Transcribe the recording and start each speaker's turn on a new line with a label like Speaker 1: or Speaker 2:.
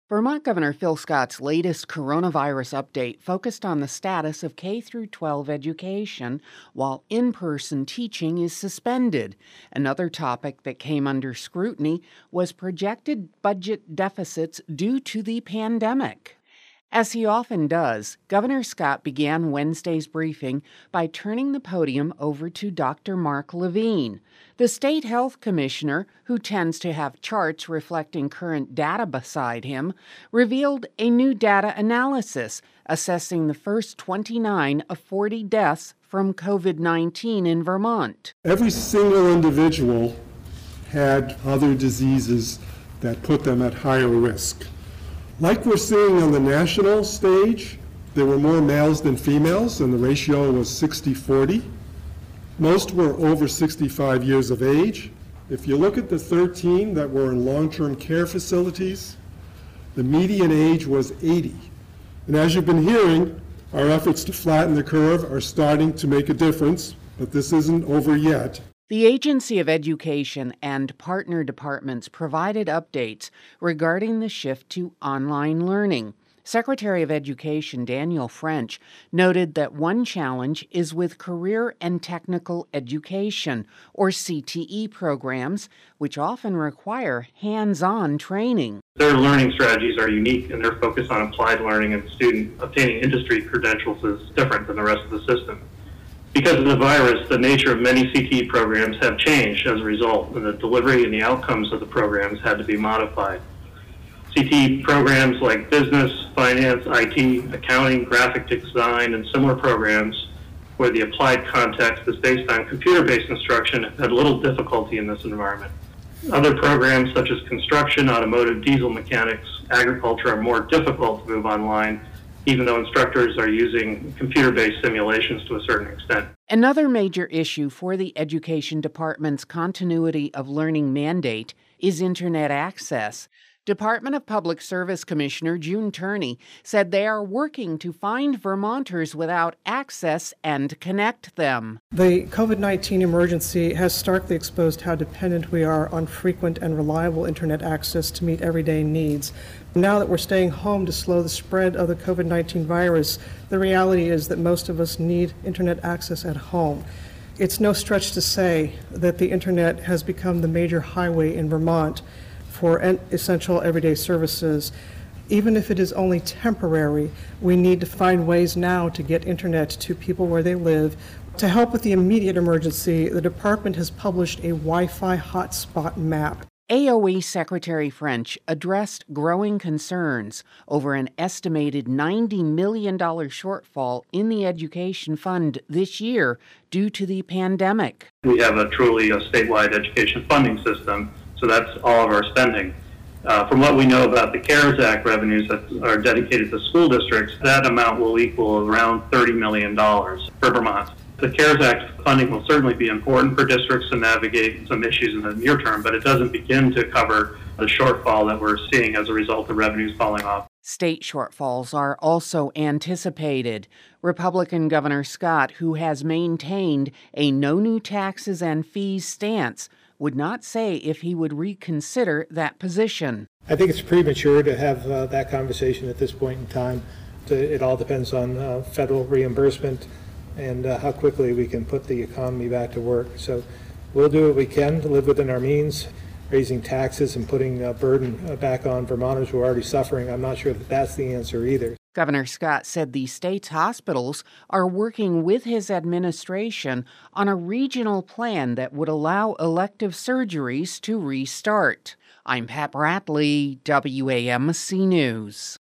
Speaker 1: Vermont Governor Phil Scott's latest coronavirus update focused on the status of K through 12 education while in-person teaching is suspended. Another topic that came under scrutiny was projected budget deficits due to the pandemic. As he often does, Governor Scott began Wednesday's briefing by turning the podium over to Dr. Mark Levine, the state health commissioner, who tends to have charts reflecting current data beside him, revealed a new data analysis assessing the first 29 of 40 deaths from COVID-19 in Vermont.
Speaker 2: Every single individual had other diseases that put them at higher risk. Like we're seeing on the national stage, there were more males than females, and the ratio was 60-40. Most were over 65 years of age. If you look at the 13 that were in long-term care facilities, the median age was 80. And as you've been hearing, our efforts to flatten the curve are starting to make a difference, but this isn't over yet.
Speaker 1: The Agency of Education and partner departments provided updates regarding the shift to online learning. Secretary of Education Daniel French noted that one challenge is with career and technical education, or CTE programs, which often require hands-on training.
Speaker 3: Their learning strategies are unique, and their focus on applied learning and student obtaining industry credentials is different than the rest of the system. Because of the virus, the nature of many CTE programs have changed as a result, and the delivery and the outcomes of the programs had to be modified. CTE programs like business, finance, IT, accounting, graphic design, and similar programs where the applied context is based on computer-based instruction have had little difficulty in this environment. Other programs such as construction, automotive, diesel mechanics, agriculture are more difficult to move online, even though instructors are using computer-based simulations to a certain extent.
Speaker 1: Another major issue for the Education Department's continuity of learning mandate is internet access. Department of Public Service Commissioner June Turney said they are working to find Vermonters without access and connect them.
Speaker 4: The COVID-19 emergency has starkly exposed how dependent we are on frequent and reliable internet access to meet everyday needs. Now that we're staying home to slow the spread of the COVID-19 virus, the reality is that most of us need internet access at home. It's no stretch to say that the internet has become the major highway in Vermont for essential everyday services. Even if it is only temporary, we need to find ways now to get internet to people where they live. To help with the immediate emergency, the department has published a Wi-Fi hotspot map.
Speaker 1: AOE Secretary French addressed growing concerns over an estimated $90 million shortfall in the education fund this year due to the pandemic.
Speaker 3: We have a truly statewide education funding system, so that's all of our spending. From what we know about the CARES Act revenues that are dedicated to school districts, that amount will equal around $30 million for Vermont. The CARES Act funding will certainly be important for districts to navigate some issues in the near term, but it doesn't begin to cover the shortfall that we're seeing as a result of revenues falling off.
Speaker 1: State shortfalls are also anticipated. Republican Governor Scott, who has maintained a no new taxes and fees stance, would not say if he would reconsider that position.
Speaker 5: I think it's premature to have that conversation at this point in time. It all depends on federal reimbursement and how quickly we can put the economy back to work. So we'll do what we can to live within our means. Raising taxes and putting a burden back on Vermonters who are already suffering, I'm not sure that that's the answer either.
Speaker 1: Governor Scott said the state's hospitals are working with his administration on a regional plan that would allow elective surgeries to restart. I'm Pat Bradley, WAMC News.